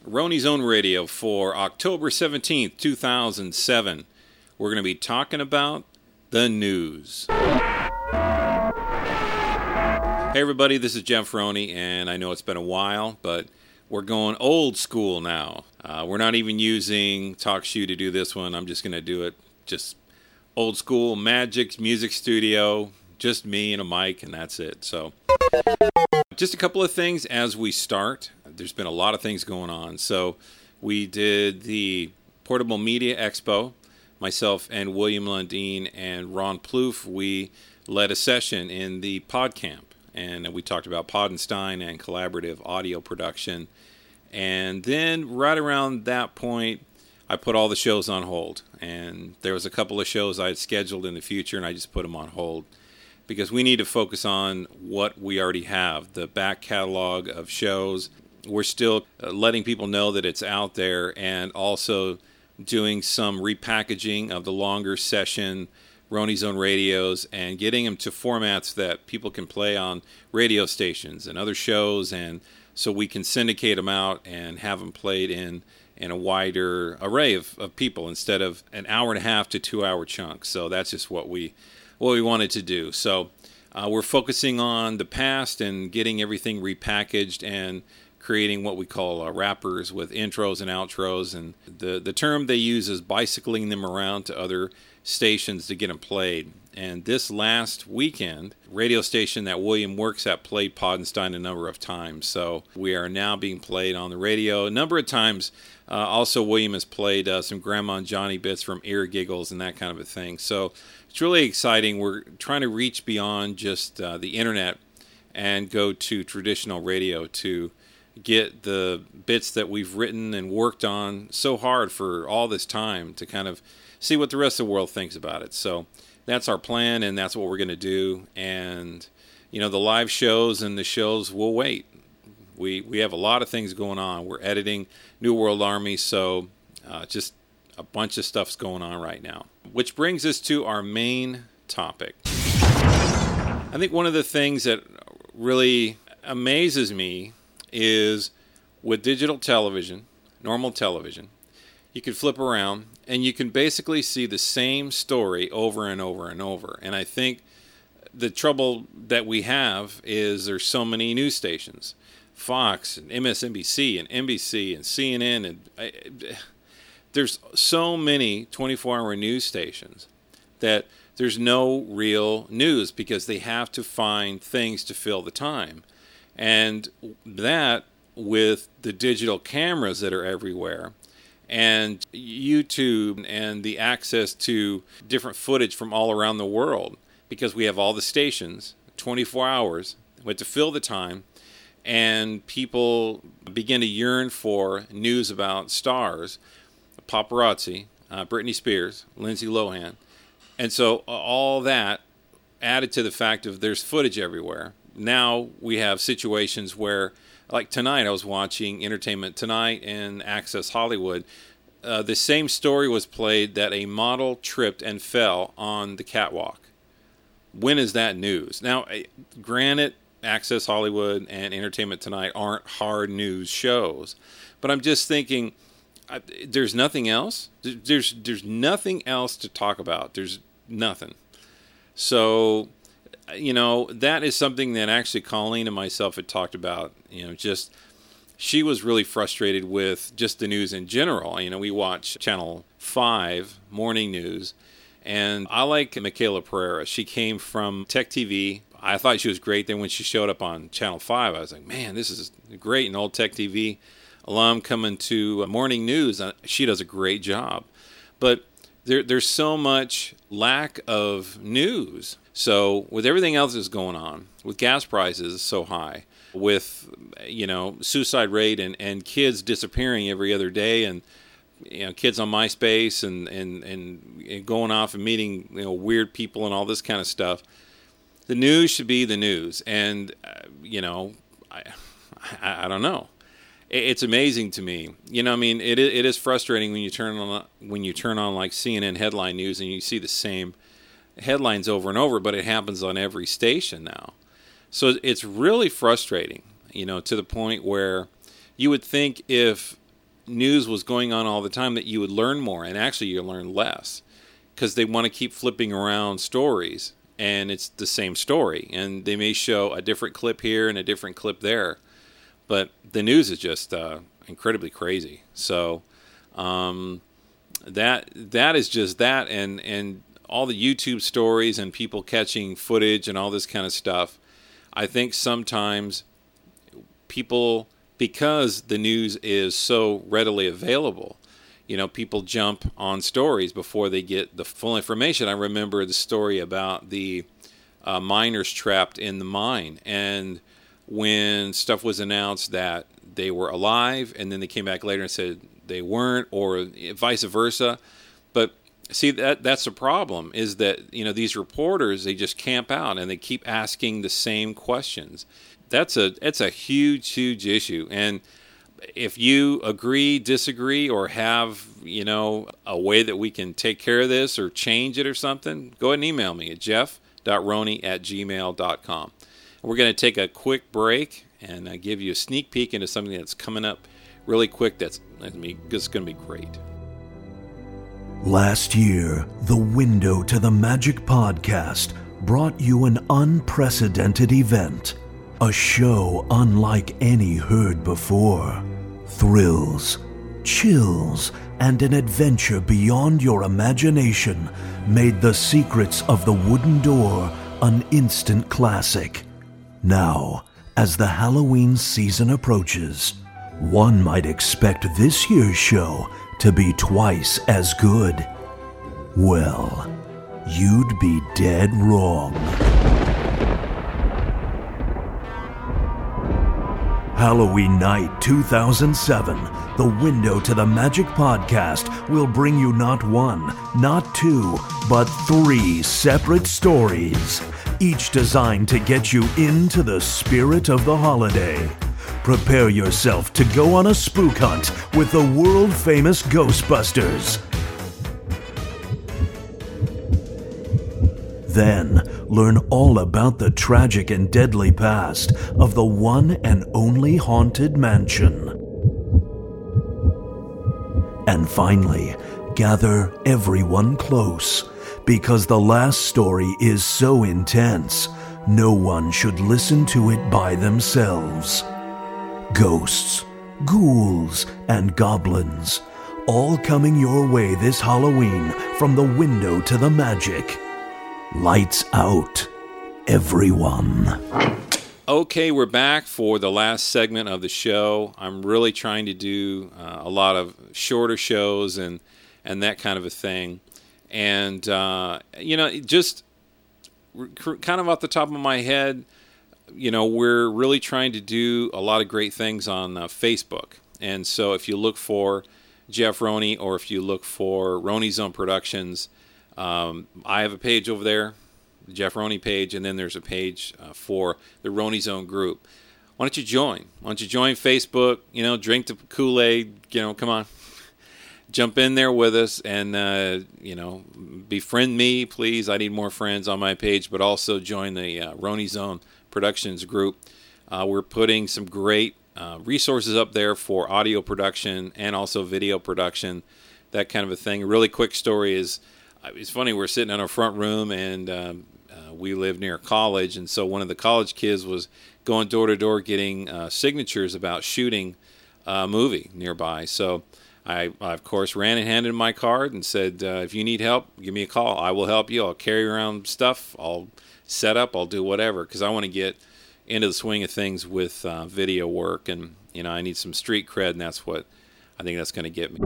Roni's Own Radio for October 17th, 2007. We're going to be talking about the news. Hey everybody, this is Jeff Roni, and I know it's been a while, but we're going old school now. We're not even using TalkShoe to do this one. I'm just going to do it just old school, Magic's music studio, just me and a mic, and that's it. So just a couple of things as we start. There's been a lot of things going on. So we did the Portable Media Expo. Myself and William Lundeen and Ron Plouffe, we led a session in the PodCamp. And we talked about Podenstein and collaborative audio production. And then right around that point, I put all the shows on hold. And there was a couple of shows I had scheduled in the future, and I just put them on hold. Because we need to focus on what we already have, the back catalog of shows. We're still letting people know that it's out there, and also doing some repackaging of the longer session Roni's Own radios and getting them to formats that people can play on radio stations and other shows, and so we can syndicate them out and have them played in a wider array of people instead of an hour and a half to 2 hour chunks. So that's just what we wanted to do. So we're focusing on the past and getting everything repackaged and creating what we call wrappers with intros and outros. And the term they use is bicycling them around to other stations to get them played. And this last weekend, radio station that William works at played Podenstein a number of times. So we are now being played on the radio a number of times. Also, William has played some Grandma and Johnny bits from Ear Giggles and that kind of a thing. So it's really exciting. We're trying to reach beyond just the internet and go to traditional radio to get the bits that we've written and worked on so hard for all this time to kind of see what the rest of the world thinks about it. So that's our plan, and that's what we're going to do. And, you know, the live shows and the shows will wait. We have a lot of things going on. We're editing New World Army, so just a bunch of stuff's going on right now. Which brings us to our main topic. I think one of the things that really amazes me is with digital television, normal television, you can flip around and you can basically see the same story over and over and over. And I think the trouble that we have is there's so many news stations, Fox and MSNBC and NBC and CNN, and there's so many 24-hour news stations that there's no real news because they have to find things to fill the time. And that, with the digital cameras that are everywhere, and YouTube and the access to different footage from all around the world, because we have all the stations, 24 hours, we have to fill the time, and people begin to yearn for news about stars, paparazzi, Britney Spears, Lindsay Lohan. And so all that added to the fact of there's footage everywhere. Now we have situations where, like tonight, I was watching Entertainment Tonight and Access Hollywood. The same story was played that a model tripped and fell on the catwalk. When is that news? Now, granted, Access Hollywood and Entertainment Tonight aren't hard news shows, but I'm just thinking, there's nothing else. There's nothing else to talk about. There's nothing. So, you know, that is something that actually Colleen and myself had talked about. You know, just she was really frustrated with just the news in general. You know, we watch Channel 5 morning news, and I like Michaela Pereira. She came from Tech TV. I thought she was great. Then when she showed up on Channel 5, I was like, man, this is great. An old Tech TV alum coming to morning news. She does a great job. But there's so much lack of news. So with everything else that's going on, with gas prices so high, with, you know, suicide rate and kids disappearing every other day, and, you know, kids on MySpace and going off and meeting, you know, weird people and all this kind of stuff, the news should be the news. And, you know, I don't know. It's amazing to me. You know, I mean, it is frustrating when you turn on like CNN headline news and you see the same headlines over and over, but it happens on every station now. So it's really frustrating, you know, to the point where you would think if news was going on all the time that you would learn more, and actually you learn less, because they want to keep flipping around stories, and it's the same story, and they may show a different clip here and a different clip there, but the news is just incredibly crazy. So that is just that, and all the YouTube stories and people catching footage and all this kind of stuff. I think sometimes people, because the news is so readily available, people jump on stories before they get the full information. I remember the story about the miners trapped in the mine, and when stuff was announced that they were alive, and then they came back later and said they weren't, or vice versa. But see, that's the problem, is that these reporters, they just camp out and they keep asking the same questions. It's a huge issue. And if you agree, disagree, or have a way that we can take care of this or change it or something, go ahead and email me at jeff.roney@gmail.com. We're going to take a quick break and give you a sneak peek into something that's coming up really quick. That's going to be great. Last year, the Window to the Magic podcast brought you an unprecedented event, a show unlike any heard before. Thrills, chills, and an adventure beyond your imagination made The Secrets of the Wooden Door an instant classic. Now, as the Halloween season approaches, one might expect this year's show to be twice as good. Well, you'd be dead wrong. Halloween Night 2007, the Window to the Magic podcast will bring you not one, not two, but 3 separate stories, each designed to get you into the spirit of the holiday. Prepare yourself to go on a spook hunt with the world-famous Ghostbusters. Then, learn all about the tragic and deadly past of the one and only Haunted Mansion. And finally, gather everyone close, because the last story is so intense, no one should listen to it by themselves. Ghosts, ghouls, and goblins, all coming your way this Halloween from the Window to the Magic. Lights out, everyone. Okay, we're back for the last segment of the show. I'm really trying to do a lot of shorter shows and that kind of a thing. And, just kind of off the top of my head, we're really trying to do a lot of great things on Facebook. And so if you look for Jeff Roney, or if you look for Roney Zone Productions, I have a page over there, the Jeff Roney page, and then there's a page for the Roney Zone group. Why don't you join? Why don't you join Facebook? Drink the Kool-Aid. Come on. Jump in there with us and, befriend me, please. I need more friends on my page, but also join the Roney Zone Productions group. We're putting some great resources up there for audio production and also video production, that kind of a thing. A really quick story is, it's funny, we're sitting in our front room, and we live near college, and so one of the college kids was going door to door getting signatures about shooting a movie nearby. So I, of course, ran and handed him my card and said, if you need help, give me a call. I will help you. I'll carry around stuff. I'll set up. I'll do whatever, because I want to get into the swing of things with video work. And, I need some street cred, and that's what I think that's going to get me.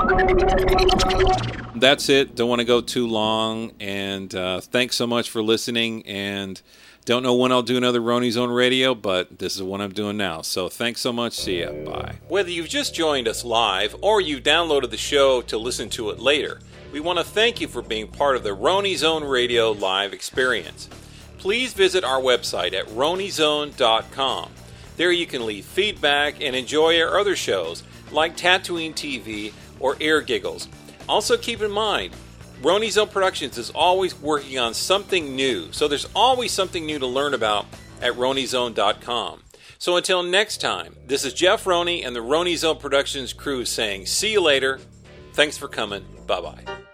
That's it. Don't want to go too long. And thanks so much for listening. And don't know when I'll do another Roney Zone Radio, but this is what I'm doing now. So thanks so much. See ya. Bye. Whether you've just joined us live or you downloaded the show to listen to it later, we want to thank you for being part of the Roney Zone Radio live experience. Please visit our website at roneyzone.com. There you can leave feedback and enjoy our other shows like Tatooine TV or Ear Giggles. Also keep in mind, Roney Zone Productions is always working on something new, so there's always something new to learn about at roneyzone.com. So until next time, this is Jeff Roney and the Roney Zone Productions crew saying see you later. Thanks for coming. Bye-bye.